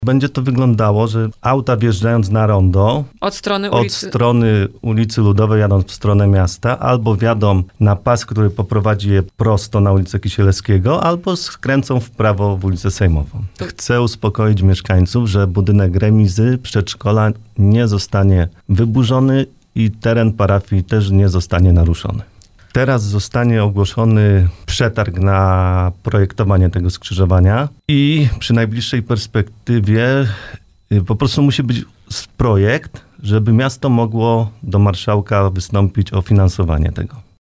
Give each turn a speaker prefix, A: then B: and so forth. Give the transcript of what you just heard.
A: Będzie to wyglądało, że auta wjeżdżając na rondo
B: Od strony
A: od
B: ulicy.
A: strony ulicy Ludowej jadąc w stronę miasta, albo wjadą na pas, który poprowadzi je prosto na ulicę Kisielewskiego, albo skręcą w prawo w ulicę Sejmową. Chcę uspokoić mieszkańców, że budynek remizy, przedszkola nie zostanie wyburzony i teren parafii też nie zostanie naruszony. Teraz zostanie ogłoszony przetarg na projektowanie tego skrzyżowania i przy najbliższej perspektywie po prostu musi być projekt, żeby miasto mogło do marszałka wystąpić o finansowanie tego.